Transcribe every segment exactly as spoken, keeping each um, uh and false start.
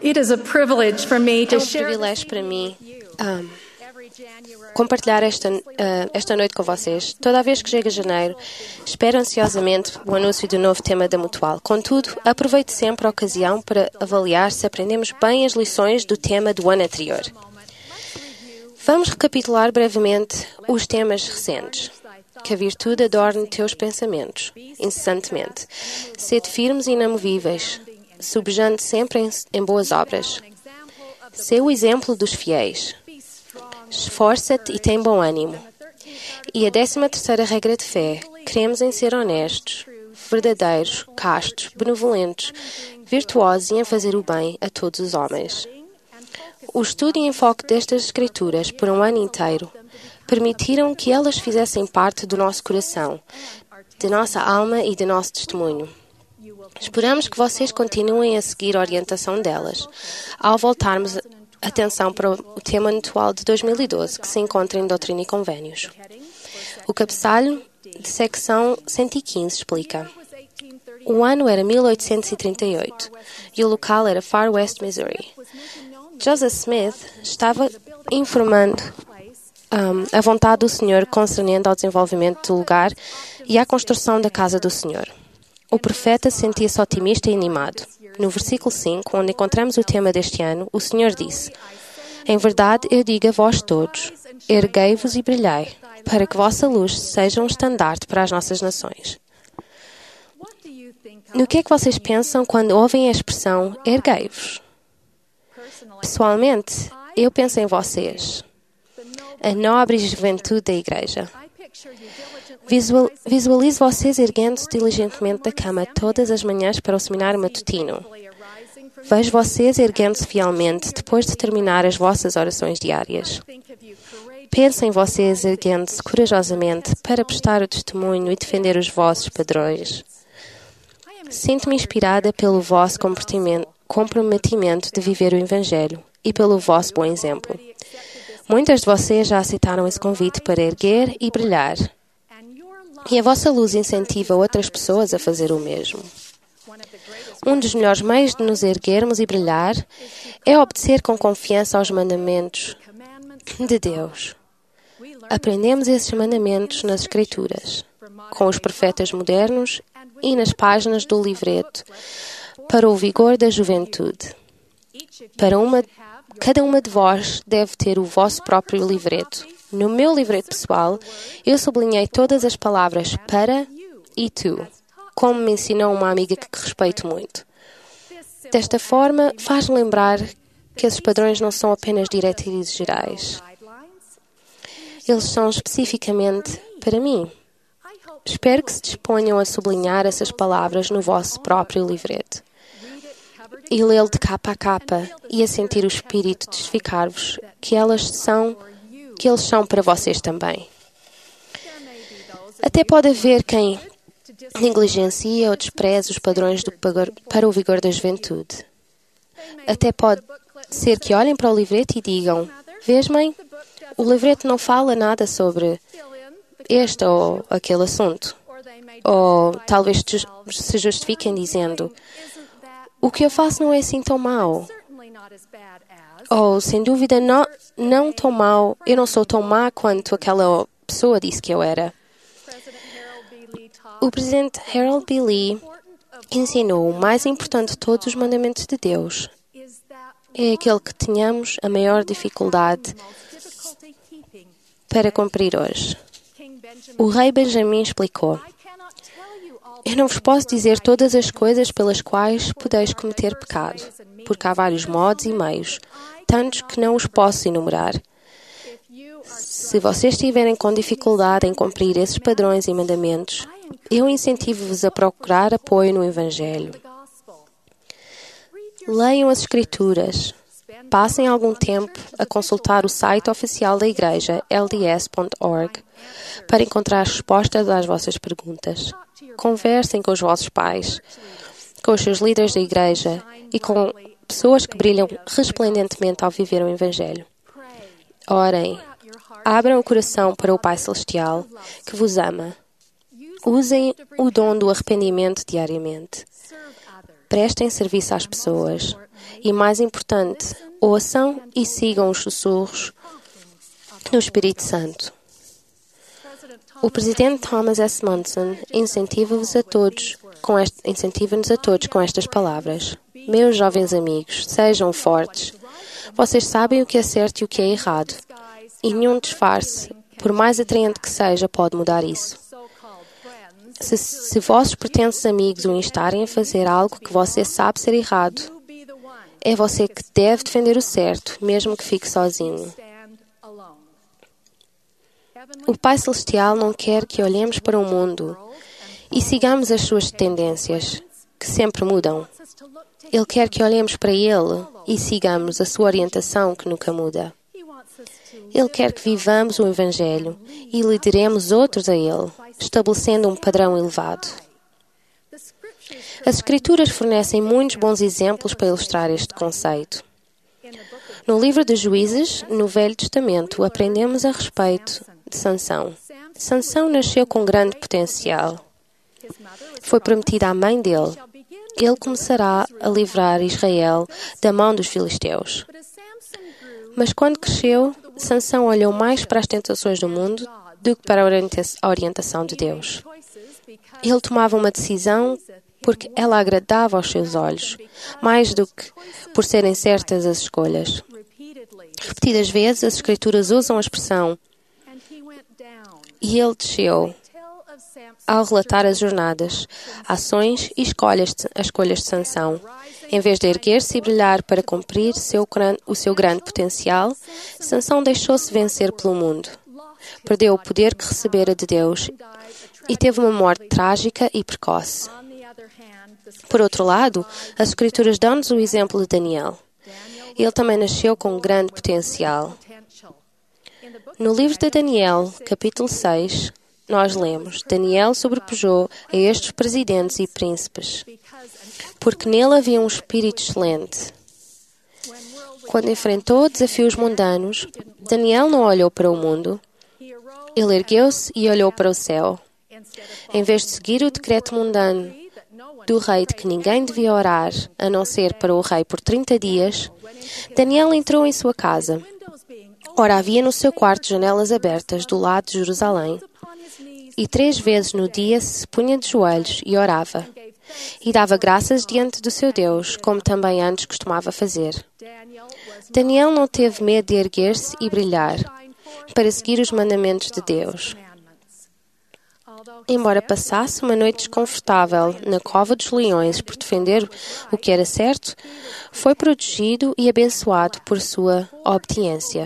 It is a privilege for me É to um share privilégio para mim um, compartilhar esta, uh, esta noite com vocês. Toda vez que chega janeiro, espero ansiosamente o anúncio do novo tema da Mutual. Contudo, aproveito sempre a ocasião para avaliar se aprendemos bem as lições do tema do ano anterior. Vamos recapitular brevemente os temas recentes. Que a virtude adorne teus pensamentos, incessantemente. Sede firmes e inamovíveis, subjante sempre em, em boas obras. Sê o exemplo dos fiéis. Esforça-te e tem bom ânimo. E a décima terceira regra de fé, queremos em ser honestos, verdadeiros, castos, benevolentes, virtuosos e em fazer o bem a todos os homens. O estudo e enfoque destas escrituras por um ano inteiro permitiram que elas fizessem parte do nosso coração, de nossa alma e de nosso testemunho. Esperamos que vocês continuem a seguir a orientação delas, ao voltarmos a atenção para o tema atual de dois mil e doze, que se encontra em Doutrina e Convênios. O cabeçalho de secção cento e quinze explica: o ano era mil oitocentos e trinta e oito e o local era Far West, Missouri. Joseph Smith estava informando um, a vontade do Senhor concernente ao desenvolvimento do lugar e à construção da casa do Senhor. O profeta sentia-se otimista e animado. No versículo cinco, onde encontramos o tema deste ano, o Senhor disse: em verdade eu digo a vós todos, erguei-vos e brilhai, para que vossa luz seja um estandarte para as nossas nações. No que é que vocês pensam quando ouvem a expressão erguei-vos? Pessoalmente, eu penso em vocês, a nobre juventude da Igreja. Visual, visualize vocês erguendo-se diligentemente da cama todas as manhãs para o seminário matutino. Vejo vocês erguendo-se fielmente depois de terminar as vossas orações diárias. Penso em vocês erguendo-se corajosamente para prestar o testemunho e defender os vossos padrões. Sinto-me inspirada pelo vosso comprometimento de viver o Evangelho e pelo vosso bom exemplo. Muitas de vocês já aceitaram esse convite para erguer e brilhar. E a vossa luz incentiva outras pessoas a fazer o mesmo. Um dos melhores meios de nos erguermos e brilhar é obedecer com confiança aos mandamentos de Deus. Aprendemos esses mandamentos nas Escrituras, com os profetas modernos e nas páginas do livreto, para o vigor da juventude. Para uma, cada uma de vós deve ter o vosso próprio livreto. No meu livreto pessoal, eu sublinhei todas as palavras para e tu, como me ensinou uma amiga que respeito muito. Desta forma, faz lembrar que esses padrões não são apenas diretrizes gerais. Eles são especificamente para mim. Espero que se disponham a sublinhar essas palavras no vosso próprio livreto e lê-lo de capa a capa e a sentir o Espírito testificar-vos que elas são que eles são para vocês também. Até pode haver quem negligencia ou despreze os padrões do, para o vigor da juventude. Até pode ser que olhem para o livreto e digam: vês, mãe, o livreto não fala nada sobre este ou aquele assunto. Ou talvez se justifiquem dizendo: o que eu faço não é assim tão mau. Ou, sem dúvida, não, não tão mau, eu não sou tão má quanto aquela pessoa disse que eu era. O presidente Harold B. Lee ensinou: o mais importante de todos os mandamentos de Deus é aquele que tenhamos a maior dificuldade para cumprir hoje. O rei Benjamim explicou: eu não vos posso dizer todas as coisas pelas quais podeis cometer pecado, porque há vários modos e meios, tantos que não os posso enumerar. Se vocês estiverem com dificuldade em cumprir esses padrões e mandamentos, eu incentivo-vos a procurar apoio no Evangelho. Leiam as Escrituras. Passem algum tempo a consultar o site oficial da Igreja, L D S ponto org, para encontrar respostas às vossas perguntas. Conversem com os vossos pais, com os seus líderes da Igreja e com pessoas que brilham resplendentemente ao viver o Evangelho. Orem. Abram o coração para o Pai Celestial, que vos ama. Usem o dom do arrependimento diariamente. prestem serviço às pessoas. E, mais importante, ouçam e sigam os sussurros do Espírito Santo. O presidente Thomas S. Monson incentiva-vos a todos com este, incentiva-nos a todos com estas palavras. Meus jovens amigos, sejam fortes. Vocês sabem o que é certo e o que é errado. E nenhum disfarce, por mais atraente que seja, pode mudar isso. Se, se vossos pertences amigos o instarem a fazer algo que você sabe ser errado, é você que deve defender o certo, mesmo que fique sozinho. O Pai Celestial não quer que olhemos para o mundo e sigamos as suas tendências, que sempre mudam. Ele quer que olhemos para Ele e sigamos a sua orientação, que nunca muda. Ele quer que vivamos o Evangelho e lideremos outros a Ele, estabelecendo um padrão elevado. As Escrituras fornecem muitos bons exemplos para ilustrar este conceito. No livro de Juízes, no Velho Testamento, aprendemos a respeito de Sansão. Sansão nasceu com grande potencial. Foi prometida à mãe dele. Ele começará a livrar Israel da mão dos filisteus. Mas quando cresceu, Sansão olhou mais para as tentações do mundo do que para a orientação de Deus. Ele tomava uma decisão porque ela agradava aos seus olhos, mais do que por serem certas as escolhas. Repetidas vezes, as Escrituras usam a expressão "e ele desceu" ao relatar as jornadas, ações e escolhas de, as escolhas de Sansão. Em vez de erguer-se e brilhar para cumprir seu, o seu grande potencial, Sansão deixou-se vencer pelo mundo. Perdeu o poder que recebera de Deus e teve uma morte trágica e precoce. Por outro lado, as Escrituras dão-nos o exemplo de Daniel. Ele também nasceu com grande potencial. No livro de Daniel, capítulo seis, nós lemos: Daniel sobrepujou a estes presidentes e príncipes, porque nele havia um espírito excelente. Quando enfrentou desafios mundanos, Daniel não olhou para o mundo. Ele ergueu-se e olhou para o céu. Em vez de seguir o decreto mundano do rei de que ninguém devia orar, a não ser para o rei por trinta dias, Daniel entrou em sua casa. Ora, havia no seu quarto janelas abertas do lado de Jerusalém, e três vezes no dia se punha de joelhos e orava, e dava graças diante do seu Deus, como também antes costumava fazer. Daniel não teve medo de erguer-se e brilhar, para seguir os mandamentos de Deus. Embora passasse uma noite desconfortável na cova dos leões por defender o que era certo, foi protegido e abençoado por sua obediência.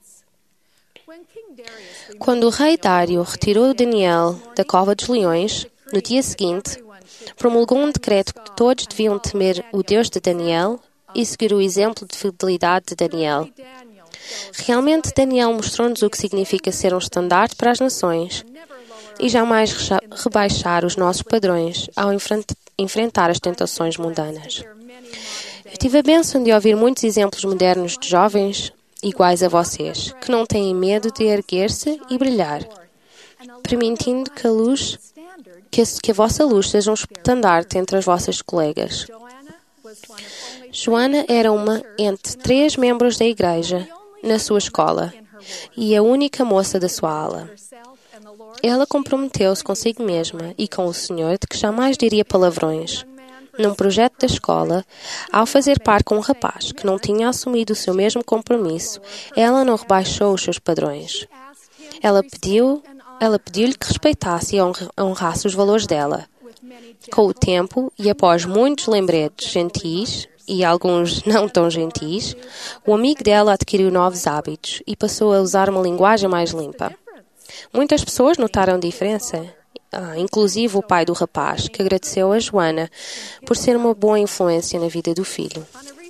Quando o rei Dário retirou Daniel da cova dos leões, no dia seguinte, promulgou um decreto que todos deviam temer o Deus de Daniel e seguir o exemplo de fidelidade de Daniel. Realmente, Daniel mostrou-nos o que significa ser um estandarte para as nações e jamais rebaixar os nossos padrões ao enfrentar as tentações mundanas. Eu tive a bênção de ouvir muitos exemplos modernos de jovens iguais a vocês, que não têm medo de erguer-se e brilhar, permitindo que a luz, que a, que a vossa luz seja um estandarte entre as vossas colegas. Joana era uma entre três membros da igreja na sua escola e a única moça da sua ala. Ela comprometeu-se consigo mesma e com o Senhor de que jamais diria palavrões. Num projeto da escola, ao fazer par com um rapaz que não tinha assumido o seu mesmo compromisso, ela não rebaixou os seus padrões. Ela pediu, ela pediu-lhe que respeitasse e honrasse os valores dela. Com o tempo, e após muitos lembretes gentis, e alguns não tão gentis, o amigo dela adquiriu novos hábitos e passou a usar uma linguagem mais limpa. Muitas pessoas notaram a diferença, ah, inclusive o pai do rapaz, que agradeceu a Joana por ser uma boa influência na vida do filho.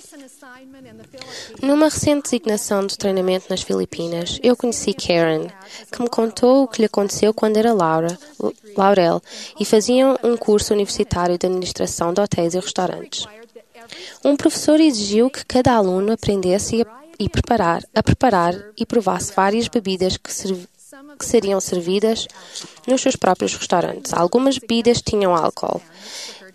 Numa recente designação de treinamento nas Filipinas, eu conheci Karen, que me contou o que lhe aconteceu quando era Laura, Laurel e faziam um curso universitário de administração de hotéis e restaurantes. Um professor exigiu que cada aluno aprendesse a, e preparar, a preparar e provasse várias bebidas que, serv, que seriam servidas nos seus próprios restaurantes. Algumas bebidas tinham álcool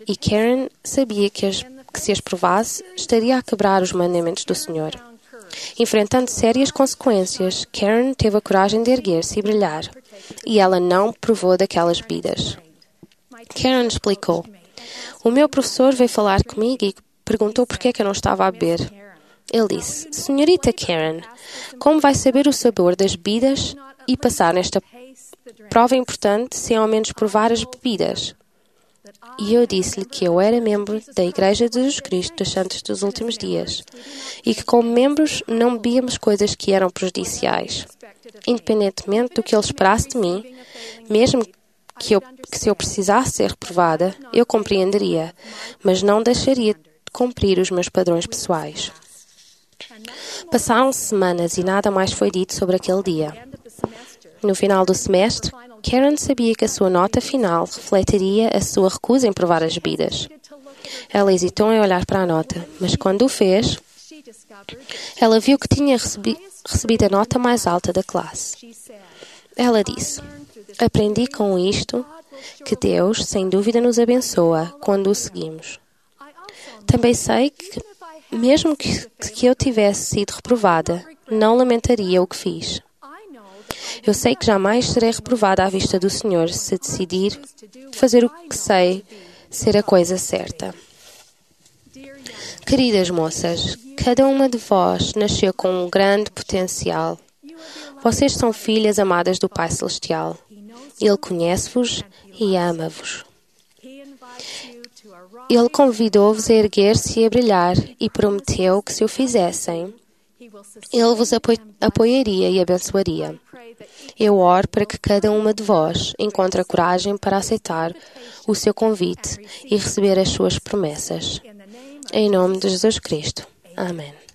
E Karen sabia que, as, que se as provasse, estaria a quebrar os mandamentos do Senhor. Enfrentando sérias consequências, Karen teve a coragem de erguer-se e brilhar, e ela não provou daquelas bebidas. Karen explicou: "O meu professor veio falar comigo e perguntou por que é que eu não estava a beber. Ele disse: Senhorita Karen, como vai saber o sabor das bebidas e passar nesta prova importante sem ao menos provar as bebidas?" E eu disse-lhe que eu era membro da Igreja de Jesus Cristo dos Santos dos Últimos Dias e que, como membros, não bebíamos coisas que eram prejudiciais. Independentemente do que ele esperasse de mim, mesmo que, eu, que se eu precisasse ser reprovada, eu compreenderia, mas não deixaria de cumprir os meus padrões pessoais. Passaram-se semanas e nada mais foi dito sobre aquele dia. No final do semestre, Karen sabia que a sua nota final refletiria a sua recusa em provar as bebidas. Ela hesitou em olhar para a nota, mas quando o fez, ela viu que tinha recebi- recebido a nota mais alta da classe. Ela disse: "Aprendi com isto que Deus, sem dúvida, nos abençoa quando o seguimos. Também sei que, mesmo que, que eu tivesse sido reprovada, não lamentaria o que fiz. Eu sei que jamais serei reprovada à vista do Senhor se decidir fazer o que sei ser a coisa certa." Queridas moças, cada uma de vós nasceu com um grande potencial. Vocês são filhas amadas do Pai Celestial. Ele conhece-vos e ama-vos. Ele convidou-vos a erguer-se e a brilhar e prometeu que, se o fizessem, Ele vos apo- apoiaria e abençoaria. Eu oro para que cada uma de vós encontre a coragem para aceitar o seu convite e receber as suas promessas. Em nome de Jesus Cristo. Amém.